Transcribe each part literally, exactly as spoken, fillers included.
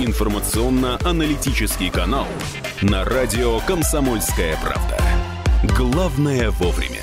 информационно-аналитический канал на радио «Комсомольская правда». Главное вовремя.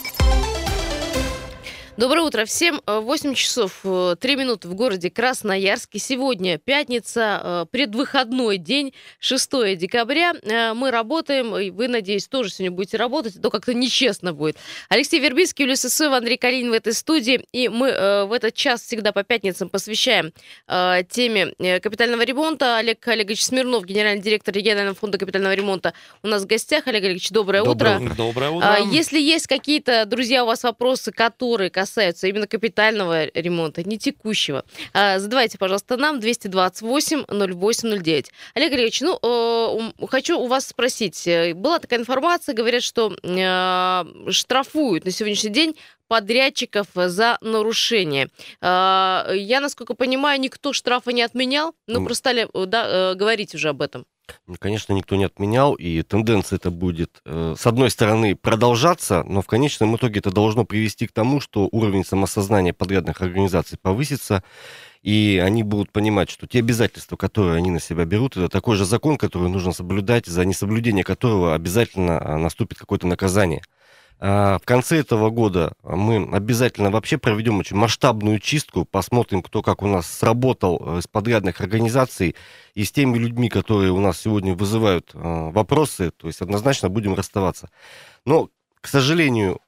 Доброе утро всем. восемь часов три минуты в городе Красноярске. Сегодня пятница, предвыходной день, шестое декабря. Мы работаем, и вы, надеюсь, тоже сегодня будете работать, а то как-то нечестно будет. Алексей Вербицкий, Юлия Сысоева, Андрей Калинин в этой студии. И мы в этот час всегда по пятницам посвящаем теме капитального ремонта. Олег Олегович Смирнов, генеральный директор регионального фонда капитального ремонта, у нас в гостях. Олег Олегович, доброе, доброе утро. Доброе утро. Если есть какие-то, друзья, у вас вопросы, которые касаются касаются именно капитального ремонта, не текущего, задавайте, пожалуйста, нам двести двадцать восемь ноль восемь ноль девять. Олег Ильич, ну, э, хочу у вас спросить. Была такая информация, говорят, что э, штрафуют на сегодняшний день подрядчиков за нарушение. Э, я, насколько понимаю, никто штрафа не отменял, но просто стали да, говорить уже об этом. Конечно, никто не отменял, и тенденция это будет, э, с одной стороны, продолжаться, но в конечном итоге это должно привести к тому, что уровень самосознания подрядных организаций повысится, и они будут понимать, что те обязательства, которые они на себя берут, это такой же закон, который нужно соблюдать, за несоблюдение которого обязательно наступит какое-то наказание. В конце этого года мы обязательно вообще проведем очень масштабную чистку, посмотрим, кто как у нас сработал из подрядных организаций, и с теми людьми, которые у нас сегодня вызывают вопросы, то есть однозначно будем расставаться. Но, к сожалению,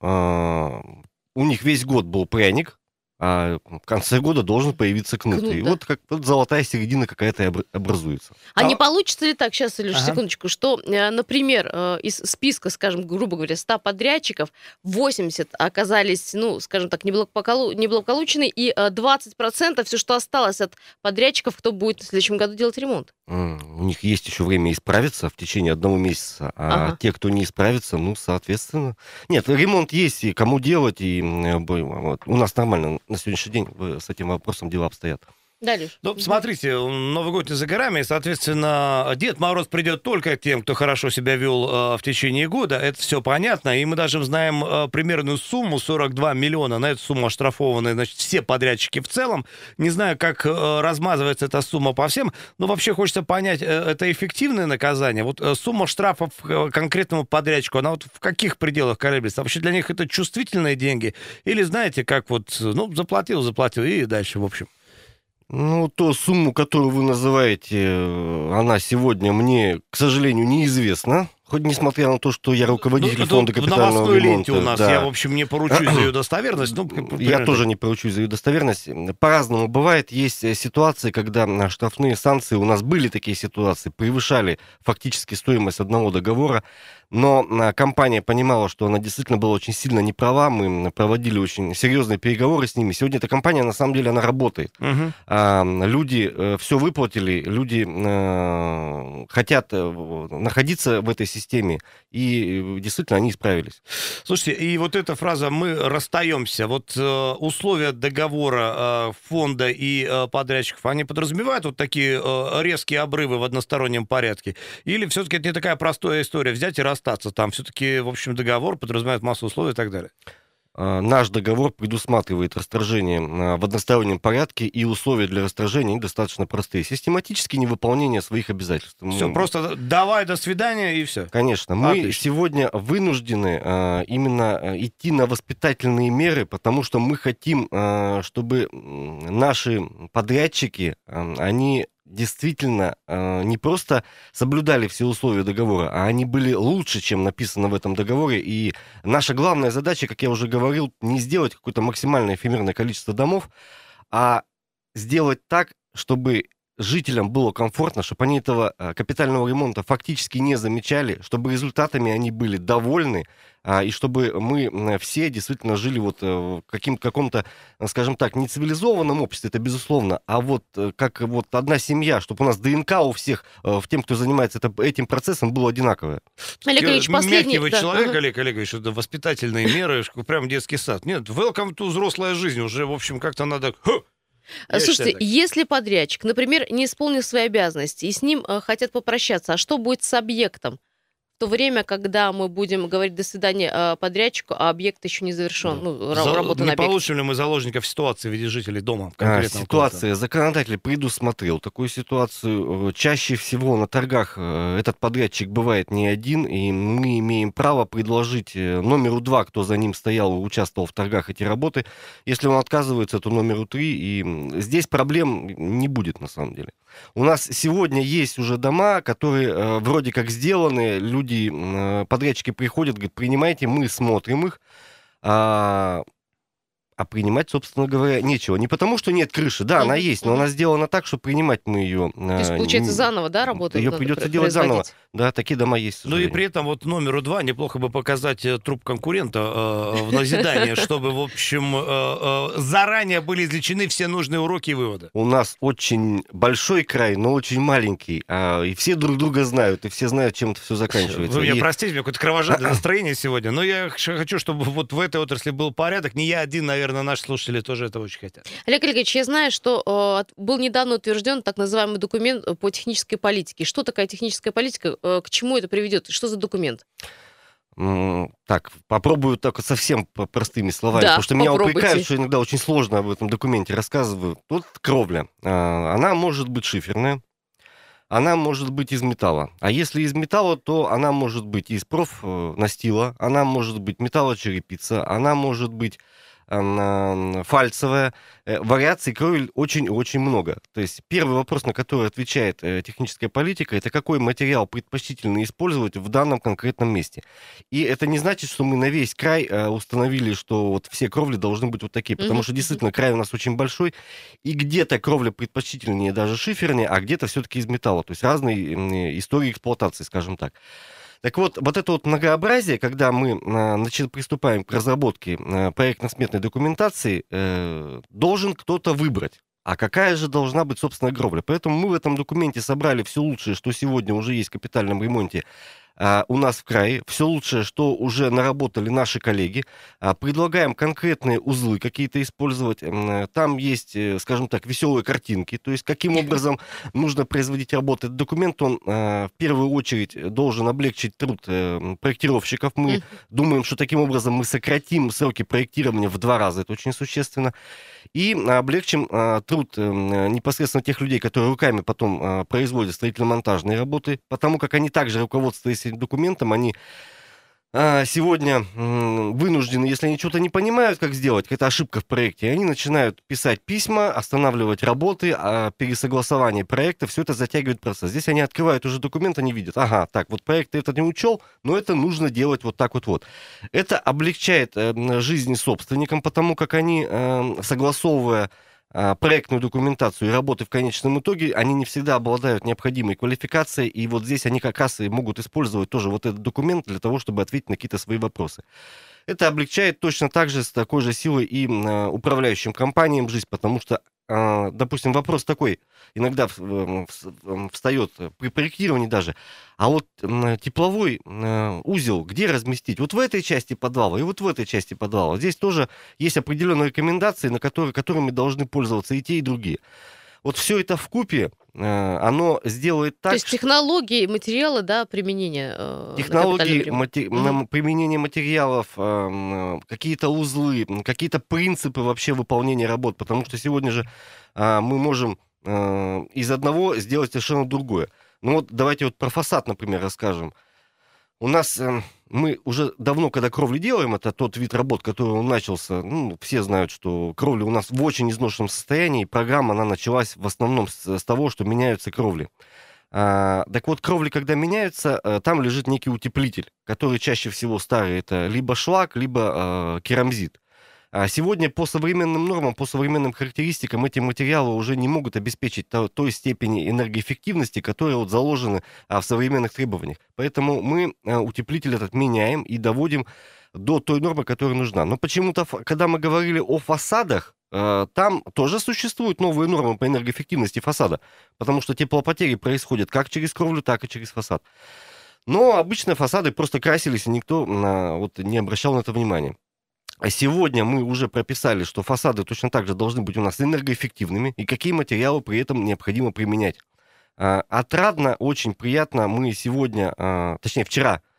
у них весь год был пряник, а в конце года должен появиться кнут. Кнут, и да. вот, как, вот золотая середина какая-то образуется. А, а не получится ли так, сейчас, Илюш, ага. секундочку, что, например, из списка, скажем, грубо говоря, ста подрядчиков, восемьдесят оказались, ну, скажем так, неблагополучны, и двадцать процентов все, что осталось от подрядчиков, кто будет в следующем году делать ремонт? У них есть еще время исправиться в течение одного месяца, а ага. те, кто не исправится, ну, соответственно... Нет, ремонт есть, и кому делать, и вот, у нас нормально на сегодняшний день с этим вопросом дела обстоят. Да, Леш. Ну, смотрите, Новый год не за горами, и, соответственно, Дед Мороз придет только к тем, кто хорошо себя вел э, в течение года. Это все понятно, и мы даже знаем э, примерную сумму, сорок два миллиона. На эту сумму оштрафованы, значит, все подрядчики в целом. Не знаю, как э, размазывается эта сумма по всем, но вообще хочется понять, э, это эффективное наказание? Вот э, сумма штрафов э, конкретному подрядчику, она вот в каких пределах колеблется? Вообще для них это чувствительные деньги? Или, знаете, как вот, ну, заплатил, заплатил, и дальше, в общем? Ну, ту сумму, которую вы называете, она сегодня мне, к сожалению, неизвестна. Хоть несмотря на то, что я руководитель ну, фонда капитального ремонта. В новостной ленте у нас, да. я, в общем, не поручусь за ее достоверность. Ну, я тоже не поручусь за ее достоверность. По-разному бывает. Есть ситуации, когда штрафные санкции, у нас были такие ситуации, превышали фактически стоимость одного договора, но компания понимала, что она действительно была очень сильно неправа, мы проводили очень серьезные переговоры с ними. Сегодня эта компания, на самом деле, она работает. Угу. Люди все выплатили, люди хотят находиться в этой системе, системе, и действительно они исправились. Слушайте, и вот эта фраза «мы расстаемся», вот э, условия договора э, фонда и э, подрядчиков, они подразумевают вот такие э, резкие обрывы в одностороннем порядке? Или все-таки это не такая простая история, взять и расстаться? Там все-таки, в общем, договор подразумевает массу условий и так далее. Наш договор предусматривает расторжение в одностороннем порядке, и условия для расторжения достаточно простые. Систематически невыполнение своих обязательств. Все, мы... просто давай, до свидания, и все. Конечно. Мы Отлично. Сегодня вынуждены а, именно идти на воспитательные меры, потому что мы хотим, а, чтобы наши подрядчики, а, они... действительно э, не просто соблюдали все условия договора, а они были лучше, чем написано в этом договоре. И наша главная задача, как я уже говорил, не сделать какое-то максимальное эфемерное количество домов, а сделать так, чтобы жителям было комфортно, чтобы они этого капитального ремонта фактически не замечали, чтобы результатами они были довольны, и чтобы мы все действительно жили вот в каким- каком-то, скажем так, не цивилизованном обществе, это безусловно, а вот как вот одна семья, чтобы у нас ДНК у всех, в тем, кто занимается это, этим процессом, было одинаковое. Олег Ильич, последний... Мягкий вы да. человек, ага. Олег Олегович, это воспитательные меры, прям детский сад. Нет, welcome to взрослая жизнь, уже, в общем, как-то надо... Я Слушайте, считаю, если подрядчик, например, не исполнил свои обязанности, и с ним э, хотят попрощаться, а что будет с объектом то время, когда мы будем говорить «до свидания» э, подрядчику, а объект еще не завершен, Да. ну, ра- За- работа Не на объекте. получим ли мы заложников ситуации в виде жителей дома А, конкретного Ситуация, законодатель предусмотрел такую ситуацию. Э, Чаще всего на торгах э, этот подрядчик бывает не один, и мы имеем право предложить э, номеру два, кто за ним стоял, участвовал в торгах, эти работы. Если он отказывается, то номеру три. И м, здесь проблем не будет на самом деле. У нас сегодня есть уже дома, которые э, вроде как сделаны, люди, м, э, подрядчики приходят, говорят, принимайте, мы смотрим их. А, а принимать, собственно говоря, нечего. Не потому, что нет крыши. Да, она Мгм, есть, но мгм. она сделана так, что принимать мы ее... То есть, получается, заново, да, работу Ее надо придется пр- делать заново. производить? Да, такие дома есть. к Ну и сожалению. при этом вот номеру два неплохо бы показать э, труп конкурента э, в назидание, чтобы, в общем, э, э, заранее были извлечены все нужные уроки и выводы. У нас очень большой край, но очень маленький. а, и все друг друга знают, и все знают, чем это все заканчивается. Вы меня И- простите, у меня какое-то кровожадное настроение сегодня, но я х- хочу, чтобы вот в этой отрасли был порядок. Не я один, наверное, наши слушатели тоже этого очень хотят. Олег Олегович, я знаю, что э, от- был недавно утвержден так называемый документ э, по технической политике. Что такая техническая политика? Э, к чему это приведет? Что за документ? М, Так, попробую так вот совсем по- простыми словами, Да, потому что меня попробуйте. упрекают, что иногда очень сложно об этом документе рассказываю. Тут кровля. А, Она может быть шиферная, она может быть из металла. А если из металла, то она может быть из профнастила, она может быть металлочерепица, она может быть ам, фальцевая. Э, Вариаций кровель очень-очень много. То есть первый вопрос, на который отвечает э, техническая политика, это какой материал предпочтительно использовать в данном конкретном месте. И это не значит, что мы на весь край э, установили, что вот все кровли должны быть вот такие, потому Мгм, что мгм. действительно край у нас очень большой, и где-то кровля предпочтительнее даже шифернее, а где-то все-таки из металла. То есть разные м, истории эксплуатации, скажем так. Так вот, вот это вот многообразие, когда мы а, начи- приступаем к разработке а, проектно-сметной документации, э, должен кто-то выбрать. А какая же должна быть, собственно, кровля? Поэтому мы в этом документе собрали все лучшее, что сегодня уже есть в капитальном ремонте а, у нас в крае, все лучшее, что уже наработали наши коллеги. А, предлагаем конкретные узлы какие-то использовать. М, Там есть, э, скажем так, веселые картинки, то есть каким образом нужно производить работу. Этот документ, он а, в первую очередь должен облегчить труд э, проектировщиков. Мы Мгм. думаем, что таким образом мы сократим сроки проектирования в два раза, это очень существенно, и а, облегчим а, труд э, м, непосредственно тех людей, которые руками потом а, производят строительно-монтажные работы, потому как они также, руководствуясь этим документом, они а, сегодня м, вынуждены, если они что-то не понимают, как сделать, какая-то ошибка в проекте, они начинают писать письма, останавливать работы, а пересогласование проекта, все это затягивает процесс. Здесь они открывают уже документ, они видят, ага, так, вот проект этот не учел, но это нужно делать вот так вот вот. Это облегчает э, м, жизнь собственникам, потому как они, э, согласовывая а, проектную документацию и работы в конечном итоге, они не всегда обладают необходимой квалификацией, и вот здесь они как раз и могут использовать тоже вот этот документ для того, чтобы ответить на какие-то свои вопросы. Это облегчает точно так же с такой же силой и м, а, управляющим компаниям жизнь, потому что, а, допустим, вопрос такой иногда в- м, вс- м, встает э, при проектировании даже, а вот м, тепловой э, узел где разместить? Вот в этой части подвала и вот в этой части подвала. Здесь тоже есть определенные рекомендации, на которые, которыми должны пользоваться и те, и другие. Вот все это вкупе, э, оно сделает так, То есть технологии, материалы, да, применения э, на технологии, капитальном ремонте. мате- Мгм. на применение материалов, эм, э, какие-то узлы, м, какие-то принципы вообще выполнения работ, потому что сегодня же а, мы можем э, из одного сделать совершенно другое. Ну вот давайте вот про фасад, например, расскажем. У нас эм, мы уже давно, когда кровли делаем, это тот вид работ, который он начался, ну, все знают, что кровля у нас в очень изношенном состоянии, и программа, она началась в основном с, с того, что меняются кровли. А, так вот, кровли, когда меняются, э, там лежит некий утеплитель, который чаще всего старый, это либо шлак, либо э, керамзит. А сегодня по современным нормам, по современным характеристикам эти материалы уже не могут обеспечить то- той степени энергоэффективности, которые вот заложены а, в современных требованиях. Поэтому мы а, утеплитель этот меняем и доводим до той нормы, которая нужна. Но почему-то, ф- когда мы говорили о фасадах, э, там тоже существуют новые нормы по энергоэффективности фасада, потому что теплопотери происходят как через кровлю, так и через фасад. Но обычно фасады просто красились, и никто а, вот, не обращал на это внимания. А сегодня мы уже прописали, что фасады точно так же должны быть у нас энергоэффективными, и какие материалы при этом необходимо применять. А, Отрадно, очень приятно, мы сегодня, а, точнее вчера,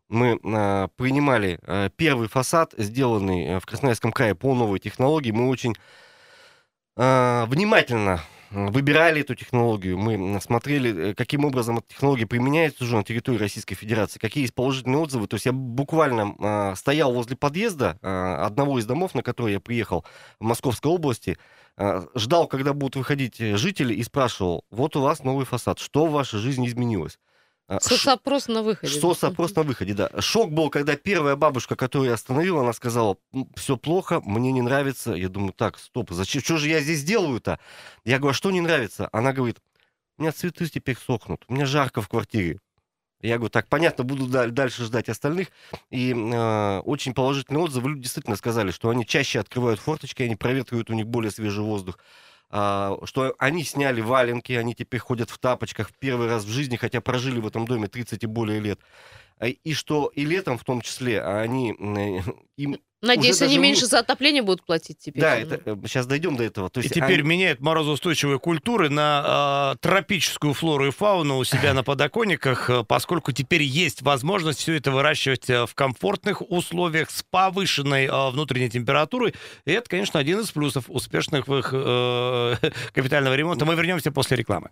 мы э, принимали э, первый фасад, сделанный в Красноярском крае по новой технологии. Мы очень э, внимательно выбирали эту технологию, мы смотрели, каким образом эта технология применяется уже на территории Российской Федерации, какие есть положительные отзывы. То есть я буквально э, стоял возле подъезда э, одного из домов, на который я приехал в Московской области, э, ждал, когда будут выходить жители, и спрашивал: вот у вас новый фасад, что в вашей жизни изменилось? Соцопрос на выходе. Соцопрос на выходе, да. Шок был, когда первая бабушка, которую я остановил, она сказала: все плохо, мне не нравится. Я думаю: так, стоп, зачем, что же я здесь делаю-то? Я говорю: а что не нравится? Она говорит: у меня цветы теперь сохнут, мне жарко в квартире. Я говорю: так, понятно, буду дальше ждать остальных. И э, очень положительные отзывы. Люди действительно сказали, что они чаще открывают форточки, они проветривают, у них более свежий воздух. Что они сняли валенки, они теперь ходят в тапочках в первый раз в жизни, хотя прожили в этом доме тридцать и более лет. И что и летом в том числе они... Им Надеюсь, они даже... меньше за отопление будут платить теперь. Да, это, сейчас дойдем до этого. То есть и теперь они... меняют морозоустойчивые культуры на э, тропическую флору и фауну у себя на подоконниках, поскольку теперь есть возможность все это выращивать в комфортных условиях с повышенной э, внутренней температурой. И это, конечно, один из плюсов успешных их э, капитального ремонта. Мы вернемся после рекламы.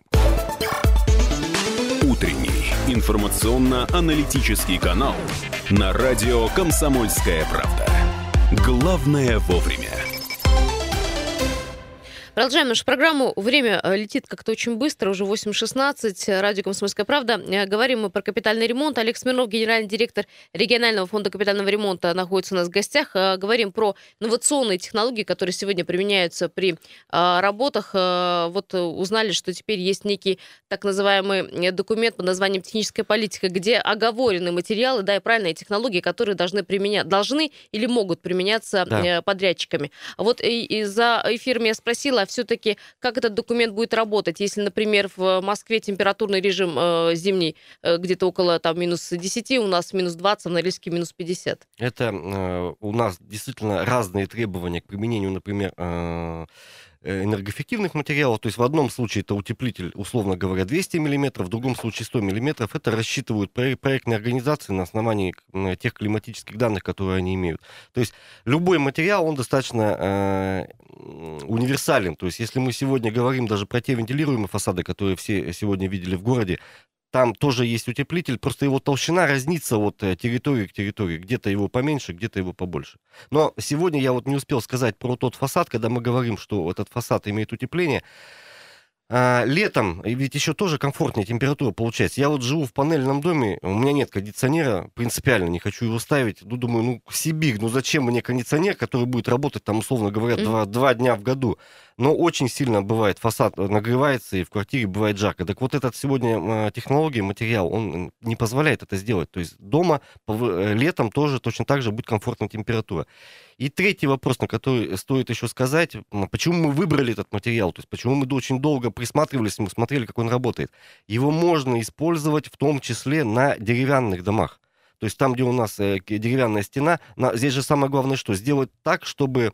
Утренний информационно-аналитический канал на радио «Комсомольская правда». Главное вовремя. Продолжаем нашу программу. Время летит как-то очень быстро, уже восемь шестнадцать. Радио «Комсомольская правда». Говорим мы про капитальный ремонт. Олег Смирнов, генеральный директор регионального фонда капитального ремонта, находится у нас в гостях. Говорим про инновационные технологии, которые сегодня применяются при работах. Вот узнали, что теперь есть некий так называемый документ под названием «Техническая политика», где оговорены материалы, да, и правильные технологии, которые должны применять, должны или могут применяться да. подрядчиками. Вот и, и за эфиром я спросила, все-таки, как этот документ будет работать, если, например, в Москве температурный режим э, зимний э, где-то около там, минус десять, у нас минус двадцать, в Норильске минус пятьдесят. Это э, у нас действительно разные требования к применению, например, э, энергоэффективных материалов. То есть в одном случае это утеплитель, условно говоря, двести миллиметров, в другом случае сто миллиметров. Это рассчитывают проектные организации на основании тех климатических данных, которые они имеют. То есть любой материал, он достаточно э, универсален. То есть если мы сегодня говорим даже про те вентилируемые фасады, которые все сегодня видели в городе, там тоже есть утеплитель, просто его толщина разнится от территории к территории. Где-то его поменьше, где-то его побольше. Но сегодня я вот не успел сказать про тот фасад, когда мы говорим, что этот фасад имеет утепление. А, летом, ведь еще тоже комфортнее температура получается. Я вот живу в панельном доме, у меня нет кондиционера, принципиально не хочу его ставить. Ну, думаю, ну, Сибирь, ну зачем мне кондиционер, который будет работать там, условно говоря, mm-hmm. два, два дня в году. Но очень сильно бывает, фасад нагревается, и в квартире бывает жарко. Так вот, этот сегодня технология, материал, он не позволяет это сделать. То есть дома летом тоже точно так же будет комфортная температура. И третий вопрос, на который стоит еще сказать, почему мы выбрали этот материал, то есть почему мы очень долго присматривались, мы смотрели, как он работает. Его можно использовать в том числе на деревянных домах. То есть там, где у нас деревянная стена, здесь же самое главное, что сделать так, чтобы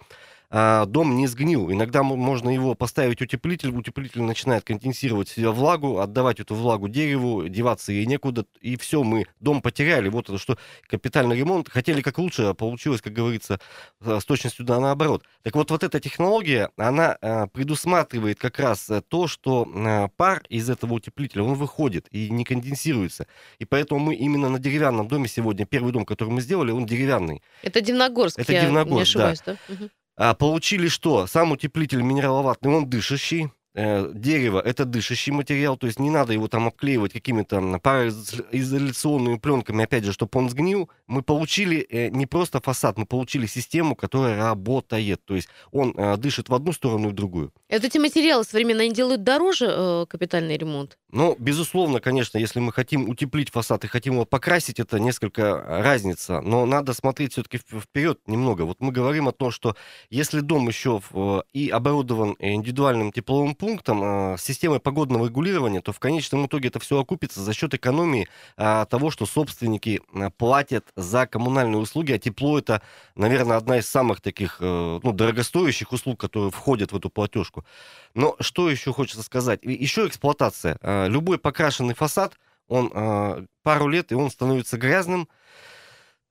дом не сгнил. Иногда можно его поставить утеплитель, утеплитель начинает конденсировать в себя влагу, отдавать эту влагу дереву, деваться ей некуда, и все, мы дом потеряли. Вот это что, капитальный ремонт. Хотели как лучше, а получилось, как говорится, с точностью да наоборот. Так вот, вот эта технология, она предусматривает как раз то, что пар из этого утеплителя, он выходит и не конденсируется. И поэтому мы именно на деревянном доме сегодня, первый дом, который мы сделали, он деревянный. Это Дивногорск, это я Дивногорск, не ошибаюсь, да? да? Угу. А получили что? Сам утеплитель минераловатный, он дышащий. Э, дерево — это дышащий материал, то есть не надо его там обклеивать какими-то пароизоляционными пленками, опять же, чтобы он сгнил. Мы получили э, не просто фасад, мы получили систему, которая работает. То есть он э, дышит в одну сторону и в другую. Это эти материалы современно, они делают дороже э, капитальный ремонт? Ну, безусловно, конечно, если мы хотим утеплить фасад и хотим его покрасить, это несколько разница. Но надо смотреть все-таки вперед немного. Вот мы говорим о том, что если дом еще в, и оборудован индивидуальным тепловым пунктом, с системой погодного регулирования, то в конечном итоге это все окупится за счет экономии а, того, что собственники платят за коммунальные услуги, а тепло — это, наверное, одна из самых таких ну, дорогостоящих услуг, которые входят в эту платежку. Но что еще хочется сказать? Еще эксплуатация. Любой покрашенный фасад, он пару лет, и он становится грязным,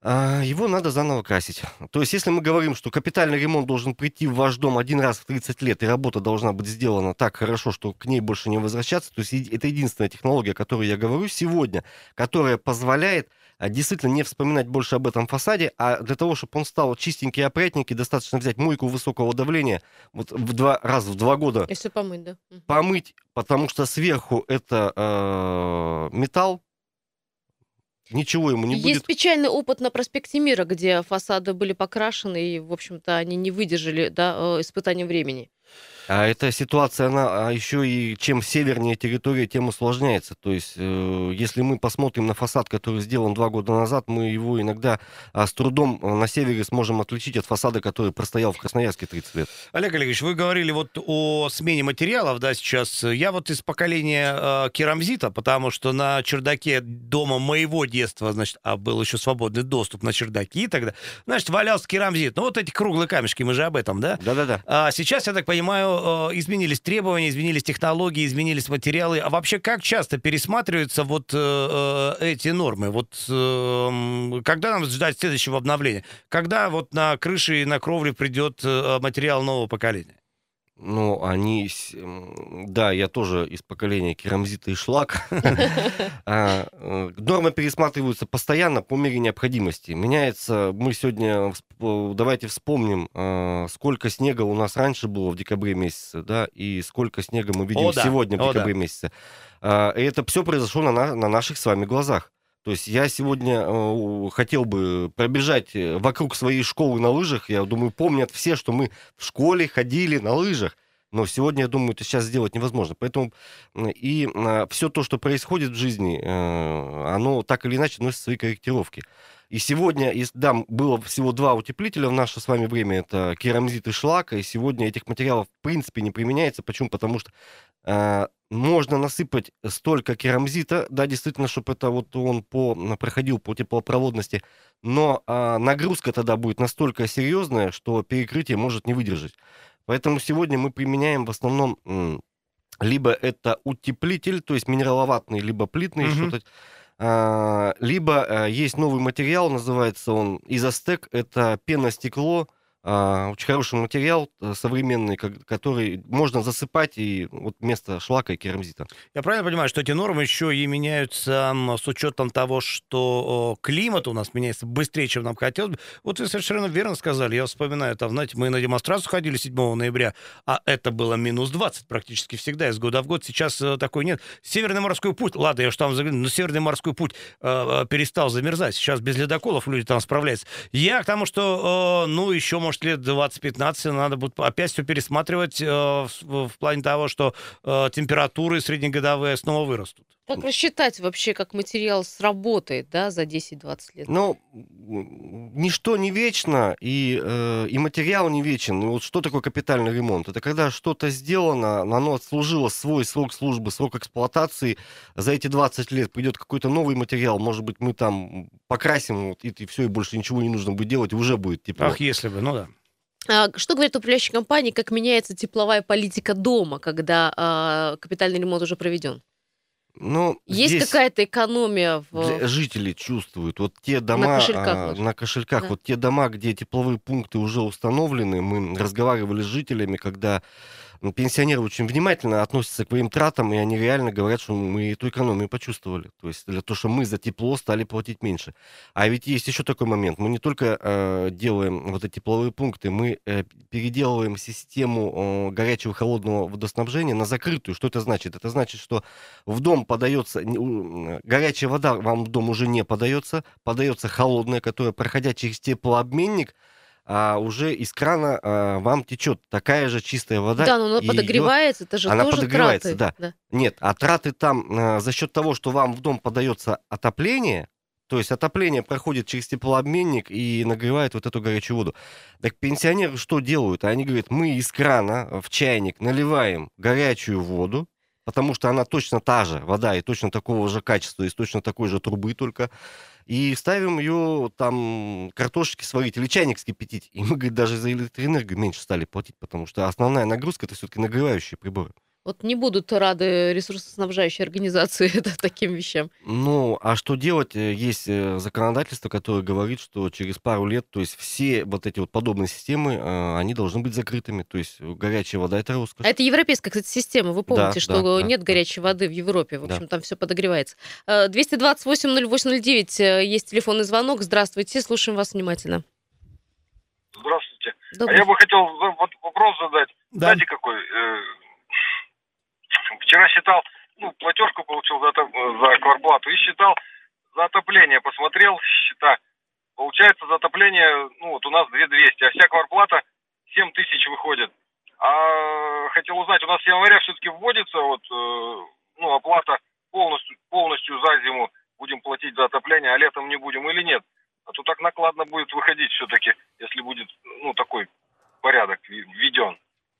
А, Его надо заново красить. То есть, если мы говорим, что капитальный ремонт должен прийти в ваш дом один раз в тридцать лет, и работа должна быть сделана так хорошо, что к ней больше не возвращаться, то есть и- это единственная технология, о которой я говорю сегодня, которая позволяет а, действительно не вспоминать больше об этом фасаде, а для того, чтобы он стал чистенький и опрятненький, достаточно взять мойку высокого давления вот в два раза в два года Если помыть, да. Мгм. помыть, потому что сверху это э, металл, ничего ему не Есть будет. печальный опыт на проспекте Мира, где фасады были покрашены, и, в общем-то, они не выдержали, да, э, испытания времени. А эта ситуация, она а еще и чем севернее территория, тем усложняется. То есть, э, если мы посмотрим на фасад, который сделан два года назад, мы его иногда а, с трудом а, на севере сможем отличить от фасада, который простоял в Красноярске тридцать лет. Олег Олегович, вы говорили вот о смене материалов, да, сейчас. Я вот из поколения э, керамзита, потому что на чердаке дома моего детства, значит, а был еще свободный доступ на чердаки тогда, значит, валялся керамзит. Ну, вот эти круглые камешки, мы же об этом, да? Да-да-да. А сейчас, я так понимаю, э, изменились требования, изменились технологии, изменились материалы. А вообще, как часто пересматриваются вот э, э, эти нормы? Вот э, м, когда нам ждать следующего обновления? Когда вот на крыше и на кровле придет э, материал нового поколения? Ну, они... с- м, Да, я тоже из поколения керамзита и шлак. А, э, Нормы пересматриваются постоянно по мере необходимости. Меняется... Мы сегодня... всп- Давайте вспомним, а, сколько снега у нас раньше было в декабре месяце, да, и сколько снега мы видим О, да. сегодня в О, да. декабре месяце. А, И это все произошло на на- на наших с вами глазах. То есть я сегодня э, хотел бы пробежать э, вокруг своей школы на лыжах. Я думаю, помнят все, что мы в школе ходили на лыжах. Но сегодня, я думаю, это сейчас сделать невозможно. Поэтому м, и все то, что происходит в жизни, э, оно так или иначе носит свои корректировки. И сегодня, из- да, м, было всего два утеплителя в наше с вами время, это керамзит и шлак, и сегодня этих материалов в принципе не применяется. Почему? Потому что э, можно насыпать столько керамзита, да, действительно, чтобы это вот он по, м, проходил по теплопроводности, но а, нагрузка тогда будет настолько серьезная, что перекрытие может не выдержать. Поэтому сегодня мы применяем в основном м, либо это утеплитель, то есть минераловатный, либо плитный, Мгм. что-то. А, либо а, есть новый материал, называется он изостек, это пеностекло, а, очень хороший материал, э, современный, ко- который можно засыпать и вот вместо шлака и керамзита. Я правильно понимаю, что эти нормы еще и меняются м, с учетом того, что о, климат у нас меняется быстрее, чем нам хотелось бы? Вот вы совершенно верно сказали. Я вспоминаю, там, знаете, мы на демонстрацию ходили седьмого ноября, а это было минус двадцать практически всегда, из года в год. Сейчас э, такой нет. Северный морской путь, ладно, я уж там загляну, но Северный морской путь э, э, перестал замерзать. Сейчас без ледоколов люди там справляются. Я к тому, что, э, ну, еще, может, лет двадцать-пятнадцать надо будет опять все пересматривать э, в, в плане того, что э, температуры среднегодовые снова вырастут. Как рассчитать вообще, как материал сработает, да, за десять-двадцать лет? Но м, ничто не вечно, и, э, и материал не вечен. И вот что такое капитальный ремонт? Это когда что-то сделано, оно отслужило свой срок службы, срок эксплуатации. За эти двадцать лет придет какой-то новый материал. Может быть, мы там покрасим, вот, и, все, и больше ничего не нужно будет делать, и уже будет тепло. Ах, если бы, ну да. А, Что говорит управляющая компания, как меняется тепловая политика дома, когда а, капитальный ремонт уже проведен? Ну, Есть здесь какая-то экономия для- в... жители чувствуют. Вот те дома, кошельках, а, может. на кошельках, Да. вот те дома, где тепловые пункты уже установлены, мы разговаривали с жителями, когда ну, пенсионеры очень внимательно относятся к своим тратам, и они реально говорят, что мы эту экономию почувствовали. То есть для того, что мы за тепло стали платить меньше. А ведь есть еще такой момент. Мы не только э, делаем вот эти тепловые пункты, мы э, переделываем систему э, горячего и холодного водоснабжения на закрытую. Что это значит? Это значит, что в дом подается, не- у- горячая вода вам в дом уже не подается, подается холодная, которая, проходя через теплообменник, а уже из крана а, вам течет такая же чистая вода. Да, но она и её- подогревается, это же она тоже подогревается, траты. да. Нет, а траты там а, за счет того, что вам в дом подается отопление, то есть отопление проходит через теплообменник и нагревает вот эту горячую воду. Так пенсионеры что делают? Они говорят, мы из крана в чайник наливаем горячую воду, потому что она точно та же вода и точно такого же качества, из точно такой же трубы только, и ставим ее там картошечки сварить или чайник вскипятить. И мы, говорит, даже за электроэнергию меньше стали платить, потому что основная нагрузка это все-таки нагревающие приборы. Вот не будут рады ресурсоснабжающие организации таким вещам. Ну, а что делать? Э, Есть э, законодательство, которое говорит, что через пару лет, то есть все вот эти вот подобные системы, э, они должны быть закрытыми. То есть э, горячая вода — это А роскошь. это европейская, кстати, система. Вы Да, помните, да, что да, нет да, горячей воды в Европе. В да. общем, там все подогревается. Э, двести двадцать восемь ноль восемь ноль девять э, есть телефонный звонок. Здравствуйте, слушаем вас внимательно. Здравствуйте. А Добрый. я бы хотел за- вот вопрос задать. Да. Знаете, какой? Э, Вчера считал, ну, платежку получил за, отоп- за квартплату и считал за отопление. Посмотрел счета. Получается, за отопление, ну, вот у нас две тысячи двести, а вся квартплата семь тысяч выходит. А хотел узнать, у нас с января все-таки вводится вот, э, ну, оплата полностью, полностью за зиму будем платить за отопление, а летом не будем или нет? А то так накладно будет выходить все-таки, если будет, ну, такой порядок ви- введен.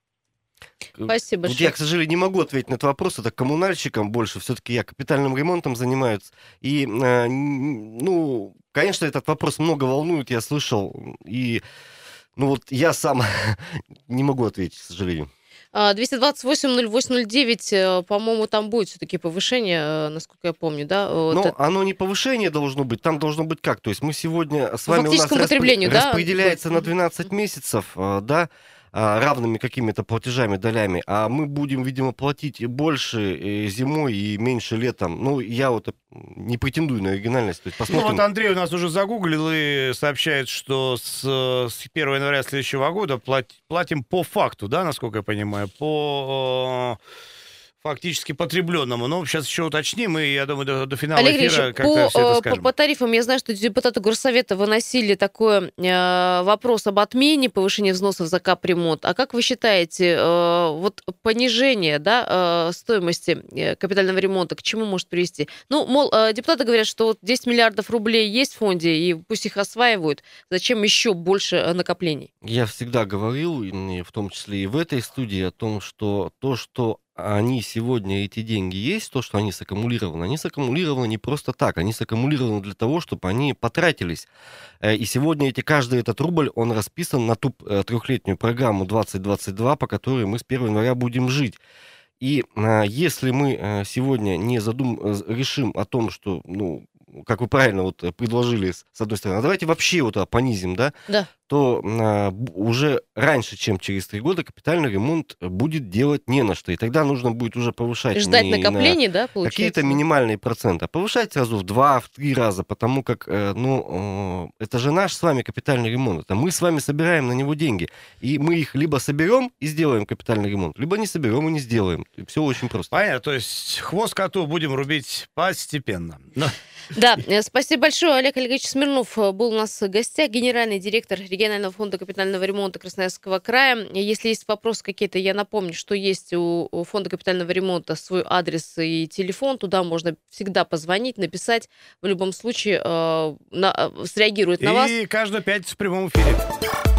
Спасибо Вот большое. я, к сожалению, не могу ответить на этот вопрос. Это коммунальщикам больше. Все-таки я капитальным ремонтом занимаюсь. И, э, н- ну, конечно, этот вопрос много волнует, я слышал. И, ну, вот я сам не могу ответить, к сожалению. А, двести двадцать восемь ноль восемь ноль девять, э, по-моему, там будет все-таки повышение, э, насколько я помню, да? Вот Но это- оно не повышение должно быть, там должно быть как? То есть мы сегодня с По вами у нас фактическому распре- потреблению, да, распределяется будет? на двенадцать месяцев, а, да, а, равными какими-то платежами, долями, а мы будем, видимо, платить больше э, зимой и меньше летом. Ну, я вот э, не претендую на оригинальность. То есть Ну посмотрим. вот Андрей у нас уже загуглил и сообщает, что с, э, с первого января следующего года плат- платим по факту, да, насколько я понимаю, по э, фактически потребленному. Ну, сейчас еще уточним, и я думаю, до, до финала Олег эфира Ильич, как-то по, все это э, по, скажем. по тарифам я знаю, что депутаты Горсовета выносили такой э, вопрос об отмене повышения взносов за капремонт. А как вы считаете, э, вот понижение, да, э, стоимости э, капитального ремонта к чему может привести? Ну, мол, э, депутаты говорят, что вот десять миллиардов рублей есть в фонде, и пусть их осваивают. Зачем еще больше э, накоплений? Я всегда говорил, и в том числе и в этой студии, о том, что то, что они сегодня, эти деньги есть, то, что они саккумулированы, они саккумулированы не просто так, они саккумулированы для того, чтобы они потратились. Э, И сегодня эти, каждый этот рубль, он расписан на ту э, трехлетнюю программу двадцать двадцать два, по которой мы с первого января будем жить. И э, если мы э, сегодня не задум... э, решим о том, что, ну, как вы правильно вот э, предложили с с одной стороны, а давайте вообще вот это понизим, да, Да. то а, б- уже раньше, чем через три года, капитальный ремонт будет делать не на что. И тогда нужно будет уже повышать Ждать не на накоплений, да, получается? какие-то минимальные проценты, а повышать сразу в два, в три раза, потому как, э, ну, э, это же наш с вами капитальный ремонт. Это мы с вами собираем на него деньги. И мы их либо соберем и сделаем капитальный ремонт, либо не соберем и не сделаем. Все очень просто. Понятно, то есть хвост коту будем рубить постепенно. Но- Да, э, спасибо большое. Олег Олегович Смирнов э, был у нас в гостях, генеральный директор регионального фонда капитального ремонта Красноярского края. Если есть вопросы какие-то, я напомню, что есть у у фонда капитального ремонта свой адрес и телефон. Туда можно всегда позвонить, написать. В любом случае э, на- э, среагирует на вас. И каждую пятницу в прямом эфире.